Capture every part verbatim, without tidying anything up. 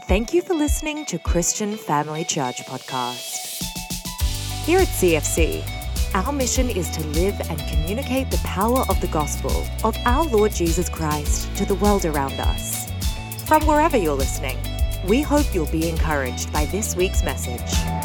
Thank you for listening to Christian Family Church Podcast. Here at C F C, our mission is to live and communicate the power of the gospel of our Lord Jesus Christ to the world around us. From wherever you're listening, we hope you'll be encouraged by this week's message.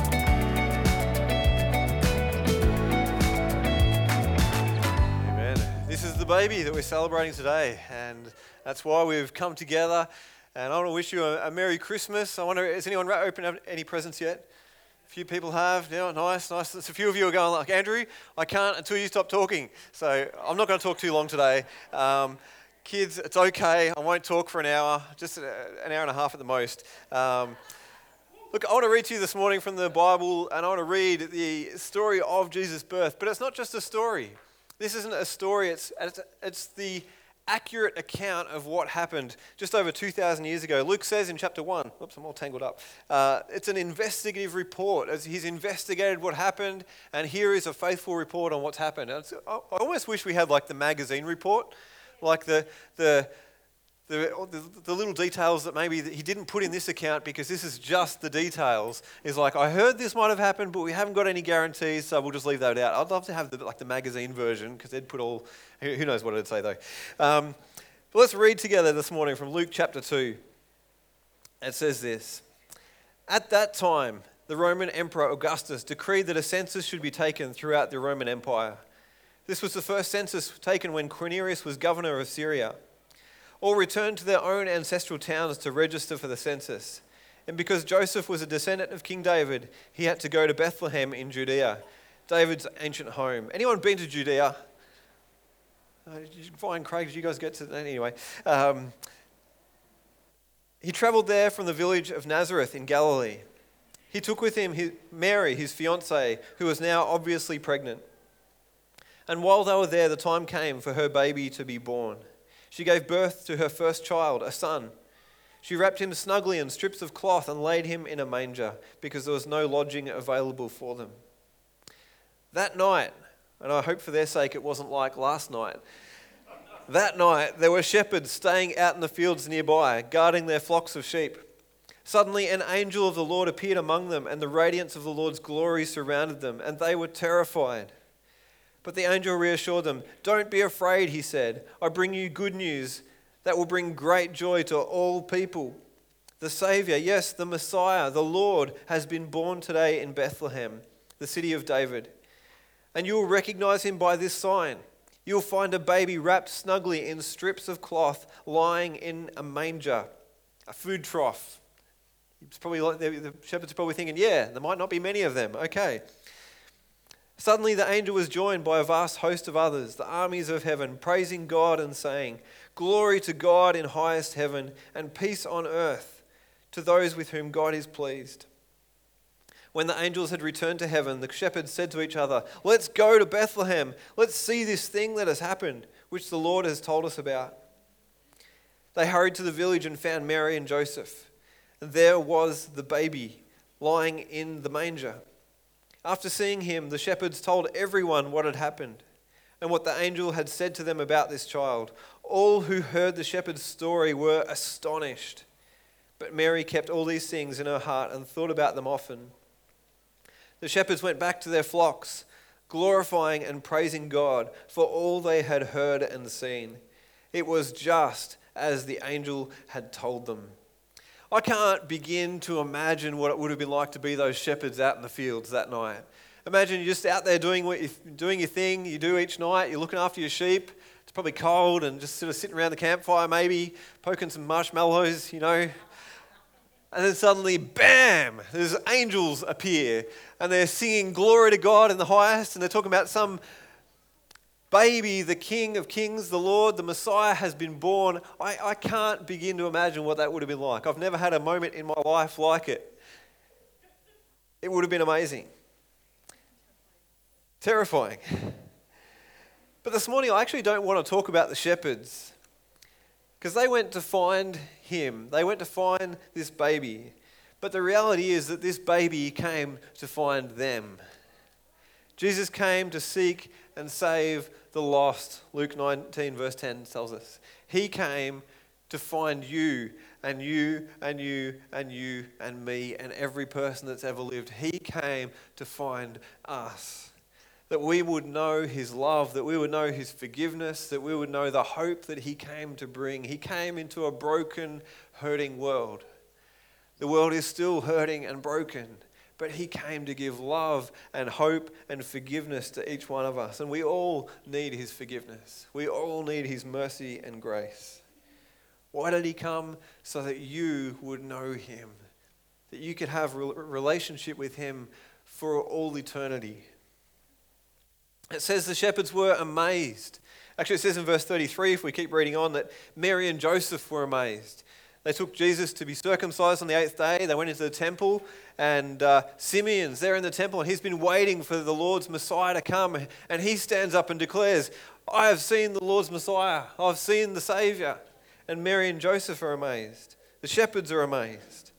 Amen. This is the baby that we're celebrating today, and that's why we've come together. And I want to wish you a, a Merry Christmas. I wonder, has anyone opened any presents yet? A few people have. Yeah, nice, nice. There's a few of you are going like, Andrew, I can't until you stop talking. So I'm not going to talk too long today. Um, kids, it's okay. I won't talk for an hour, just an hour and a half at the most. Um, look, I want to read to you this morning from the Bible, and I want to read the story of Jesus' birth. But it's not just a story. This isn't a story. It's it's, it's the accurate account of what happened just over two thousand years ago. Luke says in chapter one, oops, I'm all tangled up. Uh, it's an investigative report. As he's investigated what happened, and here is a faithful report on what's happened. And it's, I, I almost wish we had like the magazine report, like the the the, the, the little details that maybe he didn't put in this account because this is just the details. Is like, I heard this might have happened, but we haven't got any guarantees, so we'll just leave that out. I'd love to have the, like the magazine version because they'd put all, who knows what it'd say though. Um, but let's read together this morning from Luke chapter two. It says this: At that time, the Roman Emperor Augustus decreed that a census should be taken throughout the Roman Empire. This was the first census taken when Quirinius was governor of Syria. All returned to their own ancestral towns to register for the census. And because Joseph was a descendant of King David, he had to go to Bethlehem in Judea, David's ancient home. Anyone been to Judea? Uh, did you find Craig? Did you guys get to that? Anyway. Um, he travelled there from the village of Nazareth in Galilee. He took with him his, Mary, his fiancée, who was now obviously pregnant. And while they were there, the time came for her baby to be born. She gave birth to her first child, a son. She wrapped him snugly in strips of cloth and laid him in a manger because there was no lodging available for them. That night, and I hope for their sake it wasn't like last night, that night there were shepherds staying out in the fields nearby, guarding their flocks of sheep. Suddenly an angel of the Lord appeared among them, and the radiance of the Lord's glory surrounded them, and they were terrified. But the angel reassured them. Don't be afraid, he said. I bring you good news that will bring great joy to all people. The Saviour, yes, the Messiah, the Lord, has been born today in Bethlehem, the city of David. And you will recognize him by this sign. You will find a baby wrapped snugly in strips of cloth, lying in a manger, a food trough. It's probably like the shepherds are probably thinking, yeah, there might not be many of them. Okay. Suddenly the angel was joined by a vast host of others, the armies of heaven, praising God and saying, Glory to God in highest heaven, and peace on earth to those with whom God is pleased. When the angels had returned to heaven, the shepherds said to each other, Let's go to Bethlehem. Let's see this thing that has happened, which the Lord has told us about. They hurried to the village and found Mary and Joseph. And there was the baby lying in the manger. After seeing him, the shepherds told everyone what had happened and what the angel had said to them about this child. All who heard the shepherd's story were astonished. But Mary kept all these things in her heart and thought about them often. The shepherds went back to their flocks, glorifying and praising God for all they had heard and seen. It was just as the angel had told them. I can't begin to imagine what it would have been like to be those shepherds out in the fields that night. Imagine you're just out there doing what you're doing your thing you do each night. You're looking after your sheep. It's probably cold and just sort of sitting around the campfire, maybe poking some marshmallows, you know. And then suddenly, bam! There's angels appear and they're singing glory to God in the highest, and they're talking about some baby, the King of Kings, the Lord, the Messiah has been born. I, I can't begin to imagine what that would have been like. I've never had a moment in my life like it. It would have been amazing. Terrifying. But this morning I actually don't want to talk about the shepherds because they went to find him. They went to find this baby. But the reality is that this baby came to find them. Jesus came to seek and save the lost. Luke nineteen verse ten tells us. He came to find you and you and you and you and me and every person that's ever lived. He came to find us. That we would know his love, that we would know his forgiveness, that we would know the hope that he came to bring. He came into a broken, hurting world. The world is still hurting and broken, but he came to give love and hope and forgiveness to each one of us. And we all need his forgiveness. We all need his mercy and grace. Why did he come? So that you would know him, that you could have a relationship with him for all eternity. It says the shepherds were amazed. Actually, it says in verse thirty-three, if we keep reading on, that Mary and Joseph were amazed. They took Jesus to be circumcised on the eighth day. They went into the temple, and uh, Simeon's there in the temple, and he's been waiting for the Lord's Messiah to come. And he stands up and declares, I have seen the Lord's Messiah. I've seen the Savior. And Mary and Joseph are amazed. The shepherds are amazed.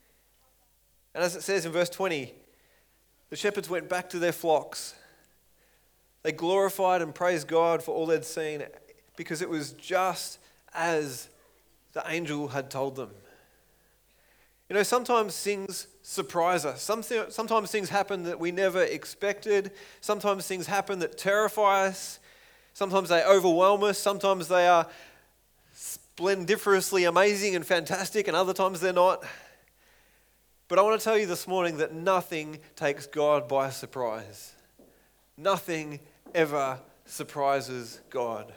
And as it says in verse twenty, the shepherds went back to their flocks. They glorified and praised God for all they'd seen because it was just as the angel had told them. You know, sometimes things surprise us. Something, sometimes things happen that we never expected. Sometimes things happen that terrify us. Sometimes they overwhelm us. Sometimes they are splendiferously amazing and fantastic, and other times they're not. But I want to tell you this morning that nothing takes God by surprise. Nothing ever surprises God.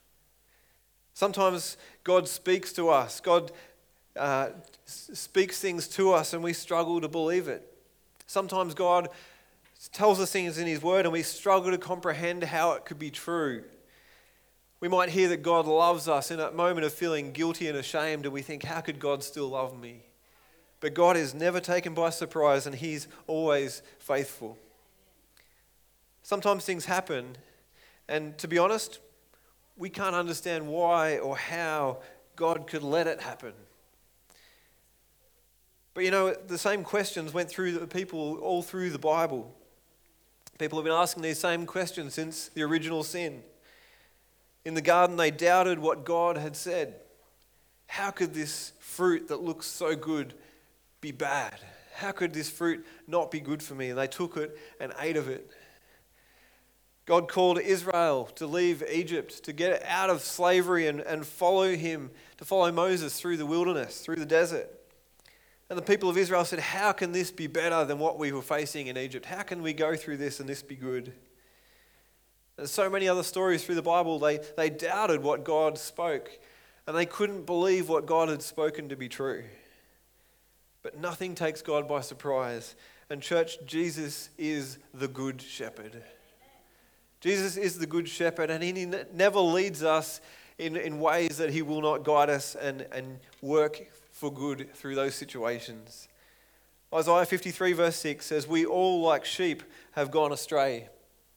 Sometimes God speaks to us. God uh, speaks things to us and we struggle to believe it. Sometimes God tells us things in his word and we struggle to comprehend how it could be true. We might hear that God loves us in a moment of feeling guilty and ashamed, and we think, how could God still love me? But God is never taken by surprise and he's always faithful. Sometimes things happen, and to be honest, we can't understand why or how God could let it happen. But you know, the same questions went through the people all through the Bible. People have been asking these same questions since the original sin. In the garden, they doubted what God had said. How could this fruit that looks so good be bad? How could this fruit not be good for me? And they took it and ate of it. God called Israel to leave Egypt, to get out of slavery and, and follow him, to follow Moses through the wilderness, through the desert. And the people of Israel said, how can this be better than what we were facing in Egypt? How can we go through this and this be good? There's so many other stories through the Bible. They, they doubted what God spoke, and they couldn't believe what God had spoken to be true. But nothing takes God by surprise. And church, Jesus is the good shepherd. Jesus is the good shepherd, and he never leads us in, in ways that he will not guide us and, and work for good through those situations. Isaiah fifty-three verse six says, we all like sheep have gone astray.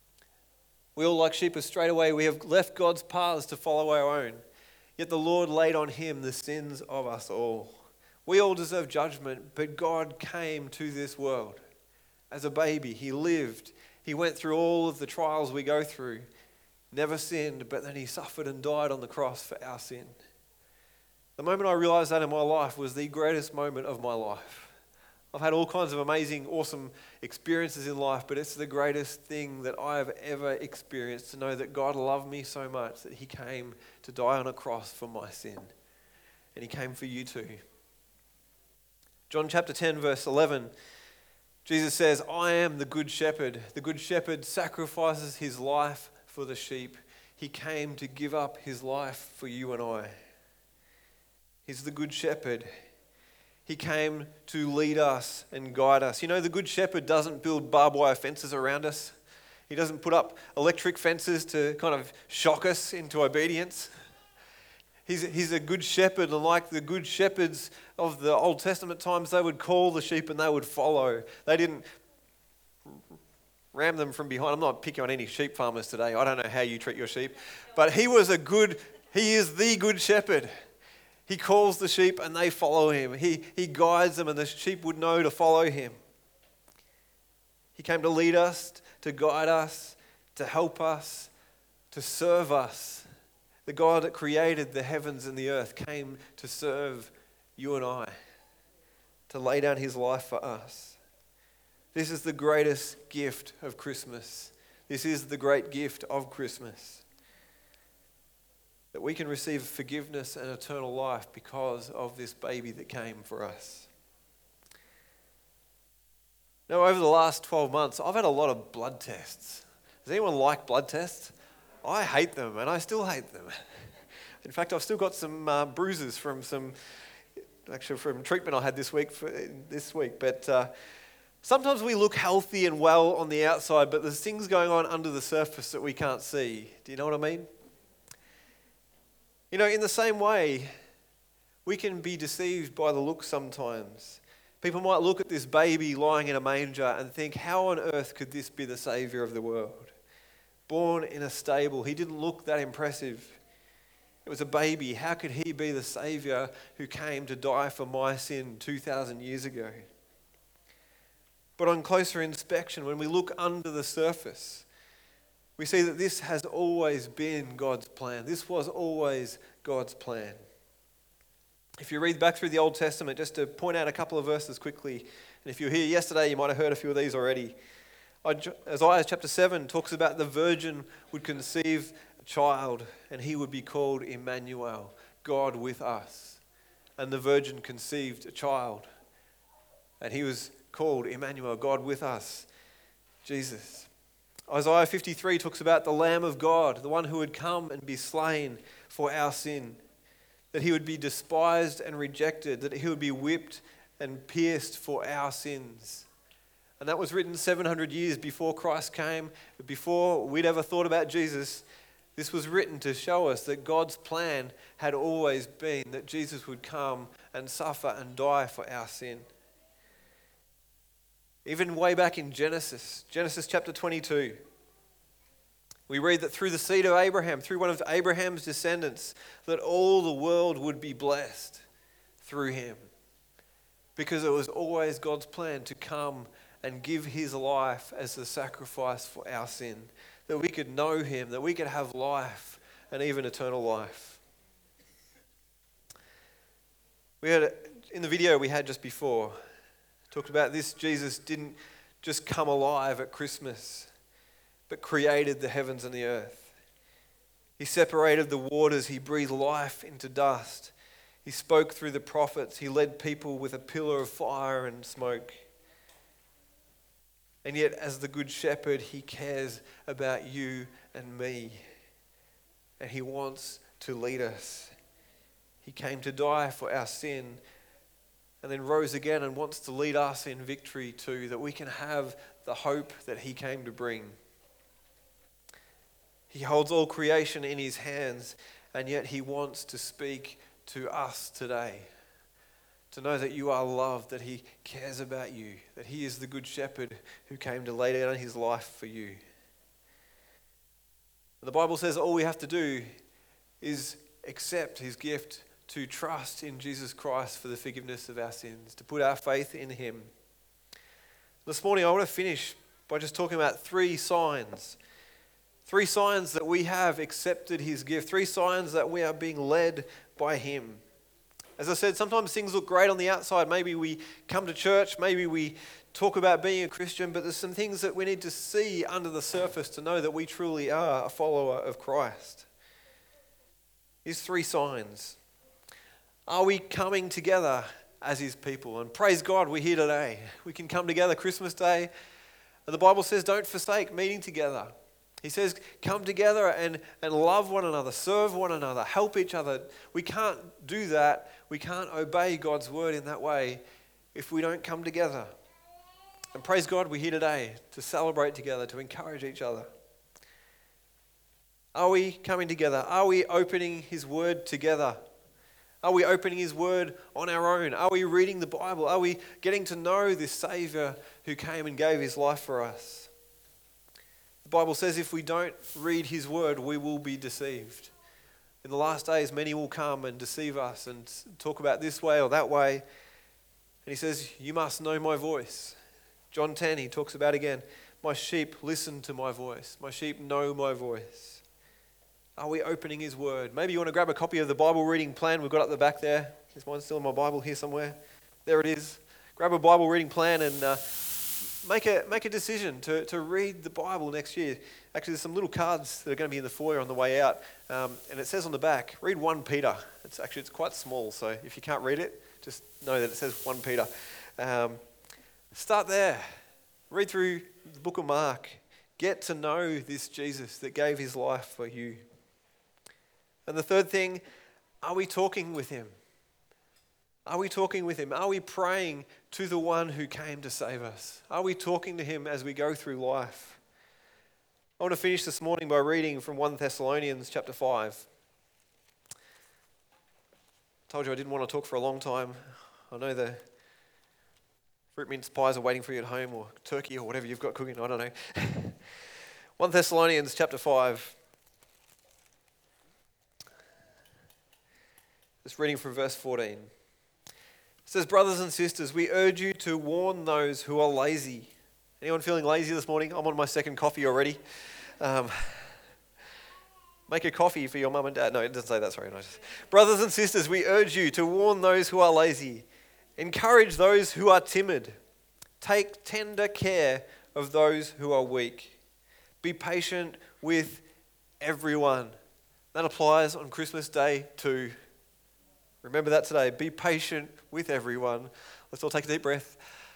We all like sheep have strayed away. We have left God's paths to follow our own. Yet the Lord laid on him the sins of us all. We all deserve judgment, but God came to this world as a baby. He lived. He went through all of the trials we go through, never sinned, but then he suffered and died on the cross for our sin. The moment I realized that in my life was the greatest moment of my life. I've had all kinds of amazing, awesome experiences in life, but it's the greatest thing that I have ever experienced, to know that God loved me so much that he came to die on a cross for my sin. And he came for you too. John chapter ten verse eleven, Jesus says, I am the good shepherd. The good shepherd sacrifices his life for the sheep. He came to give up his life for you and I. He's the good shepherd. He came to lead us and guide us. You know, the good shepherd doesn't build barbed wire fences around us. He doesn't put up electric fences to kind of shock us into obedience. He's, he's a good shepherd, and like the good shepherds of the Old Testament times, they would call the sheep and they would follow. They didn't ram them from behind. I'm not picking on any sheep farmers today. I don't know how you treat your sheep. But he was a good, he is the good shepherd. He calls the sheep and they follow him. He, he guides them and the sheep would know to follow him. He came to lead us, to guide us, to help us, to serve us. The God that created the heavens and the earth came to serve you and I, to lay down his life for us. This is the greatest gift of Christmas. This is the great gift of Christmas. That we can receive forgiveness and eternal life because of this baby that came for us. Now, over the last twelve months, I've had a lot of blood tests. Does anyone like blood tests? I hate them, and I still hate them. In fact, I've still got some uh, bruises from some, actually from treatment I had this week. For, this week, but uh, sometimes we look healthy and well on the outside, but there's things going on under the surface that we can't see. Do you know what I mean? You know, in the same way, we can be deceived by the look sometimes. People might look at this baby lying in a manger and think, how on earth could this be the Saviour of the world? Born in a stable, he didn't look that impressive. It was a baby. How could he be the Saviour who came to die for my sin two thousand years ago? But on closer inspection, when we look under the surface, we see that this has always been God's plan. This was always God's plan. If you read back through the Old Testament, just to point out a couple of verses quickly, and if you were here yesterday, you might have heard a few of these already. Isaiah chapter seven talks about the virgin would conceive a child and he would be called Emmanuel, God with us. And the virgin conceived a child and he was called Emmanuel, God with us, Jesus. Isaiah fifty-three talks about the Lamb of God, the one who would come and be slain for our sin, that he would be despised and rejected, that he would be whipped and pierced for our sins. And that was written seven hundred years before Christ came, before we'd ever thought about Jesus. This was written to show us that God's plan had always been that Jesus would come and suffer and die for our sin. Even way back in Genesis, Genesis chapter twenty-two, we read that through the seed of Abraham, through one of Abraham's descendants, that all the world would be blessed through him. Because it was always God's plan to come and give his life as a sacrifice for our sin, that we could know him, that we could have life and even eternal life. We had, in the video we had just before, talked about this. Jesus didn't just come alive at Christmas, but created the heavens and the earth. He separated the waters. He breathed life into dust. He spoke through the prophets. He led people with a pillar of fire and smoke. And yet, as the good shepherd, he cares about you and me. And he wants to lead us. He came to die for our sin and then rose again and wants to lead us in victory too, that we can have the hope that he came to bring. He holds all creation in his hands, and yet he wants to speak to us today. To know that you are loved, that he cares about you, that he is the good shepherd who came to lay down his life for you. And the Bible says all we have to do is accept his gift, to trust in Jesus Christ for the forgiveness of our sins, to put our faith in him. This morning I want to finish by just talking about three signs. Three signs that we have accepted his gift. Three signs that we are being led by him. As I said, sometimes things look great on the outside. Maybe we come to church, maybe we talk about being a Christian, but there's some things that we need to see under the surface to know that we truly are a follower of Christ. Here's three signs. Are we coming together as his people? And praise God, we're here today. We can come together Christmas Day. And the Bible says don't forsake meeting together. He says, come together and, and love one another, serve one another, help each other. We can't do that. We can't obey God's word in that way if we don't come together. And praise God, we're here today to celebrate together, to encourage each other. Are we coming together? Are we opening his word together? Are we opening his word on our own? Are we reading the Bible? Are we getting to know this Savior who came and gave his life for us? The Bible says if we don't read his word, we will be deceived. In the last days, many will come and deceive us and talk about this way or that way. And he says, you must know my voice. John ten, he talks about again, my sheep listen to my voice. My sheep know my voice. Are we opening His Word? Maybe you want to grab a copy of the Bible reading plan we've got up the back there. Is mine still in my Bible here somewhere? There it is. Grab a Bible reading plan and uh, make a make a decision to, to read the Bible next year. Actually, there's some little cards that are going to be in the foyer on the way out, um, and it says on the back, read First Peter. It's actually it's quite small, so if you can't read it, just know that it says First Peter. Um, start there. Read through the book of Mark. Get to know this Jesus that gave His life for you. And the third thing, are we talking with Him? Are we talking with Him? Are we praying to the one who came to save us? Are we talking to Him as we go through life? I want to finish this morning by reading from First Thessalonians chapter five. I told you I didn't want to talk for a long time. I know the fruit mince pies are waiting for you at home, or turkey, or whatever you've got cooking, I don't know. First Thessalonians chapter five. Just reading from verse fourteen. It says, brothers and sisters, we urge you to warn those who are lazy. Anyone feeling lazy this morning? I'm on my second coffee already. Um, make a coffee for your mum and dad. No, it doesn't say that, sorry. No. Brothers and sisters, we urge you to warn those who are lazy. Encourage those who are timid. Take tender care of those who are weak. Be patient with everyone. That applies on Christmas Day too. Remember that today. Be patient with everyone. Let's all take a deep breath.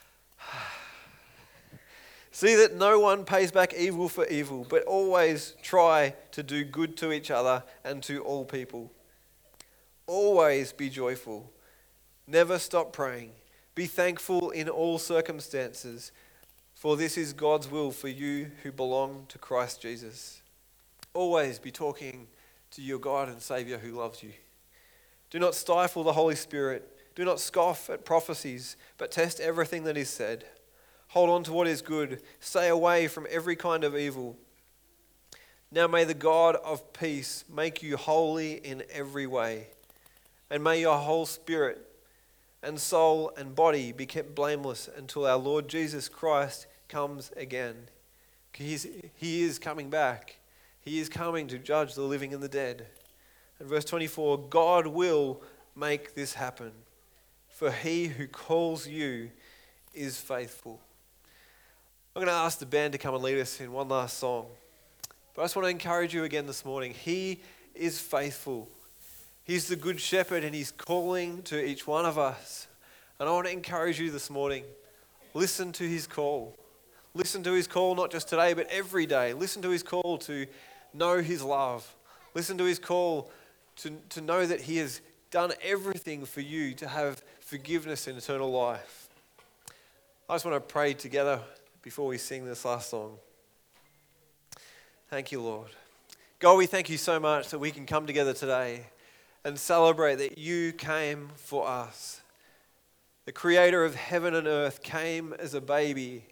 See that no one pays back evil for evil, but always try to do good to each other and to all people. Always be joyful. Never stop praying. Be thankful in all circumstances, for this is God's will for you who belong to Christ Jesus. Always be talking to your God and Saviour who loves you. Do not stifle the Holy Spirit. Do not scoff at prophecies, but test everything that is said. Hold on to what is good. Stay away from every kind of evil. Now may the God of peace make you holy in every way, and may your whole spirit and soul and body be kept blameless until our Lord Jesus Christ comes again. He's, he is coming back. He is coming to judge the living and the dead. And verse twenty-four, God will make this happen, for He who calls you is faithful. I'm going to ask the band to come and lead us in one last song. But I just want to encourage you again this morning. He is faithful. He's the good shepherd and He's calling to each one of us. And I want to encourage you this morning. Listen to His call. Listen to His call not just today but every day. Listen to His call to know His love. Listen to His call to, to know that He has done everything for you to have forgiveness and eternal life. I just want to pray together before we sing this last song. Thank you, Lord. God, we thank you so much that we can come together today and celebrate that you came for us. The Creator of heaven and earth came as a baby.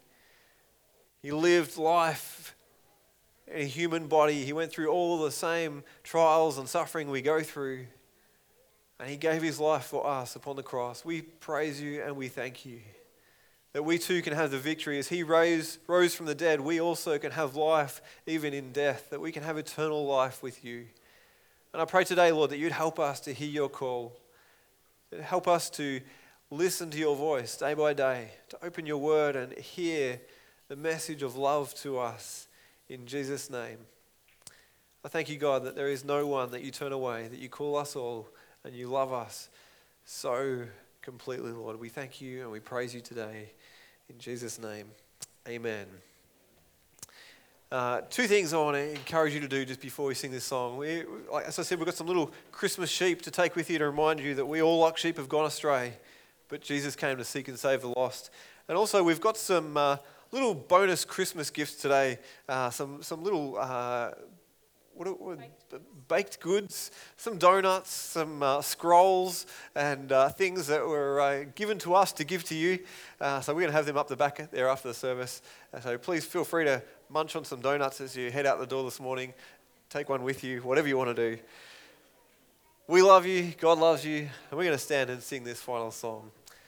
He lived life in a human body. He went through all the same trials and suffering we go through. And He gave His life for us upon the cross. We praise you and we thank you that we too can have the victory. As He rose, rose from the dead, we also can have life even in death, that we can have eternal life with you. And I pray today, Lord, that you'd help us to hear your call. Help us to listen to your voice day by day, to open your word and hear the message of love to us in Jesus' name. I thank you, God, that there is no one that you turn away, that you call us all and you love us so completely, Lord. We thank you and we praise you today. In Jesus' name, amen. Uh, two things I want to encourage you to do just before we sing this song. We, like, as I said, we've got some little Christmas sheep to take with you to remind you that we all, like sheep, have gone astray, but Jesus came to seek and save the lost. And also, we've got some uh, little bonus Christmas gifts today. Uh, some some little uh, what, what baked. baked goods, some donuts, some uh, scrolls, and uh, things that were uh, given to us to give to you. Uh, so we're going to have them up the back there after the service. Uh, so please feel free to munch on some donuts as you head out the door this morning. Take one with you, whatever you want to do. We love you, God loves you, and we're going to stand and sing this final song.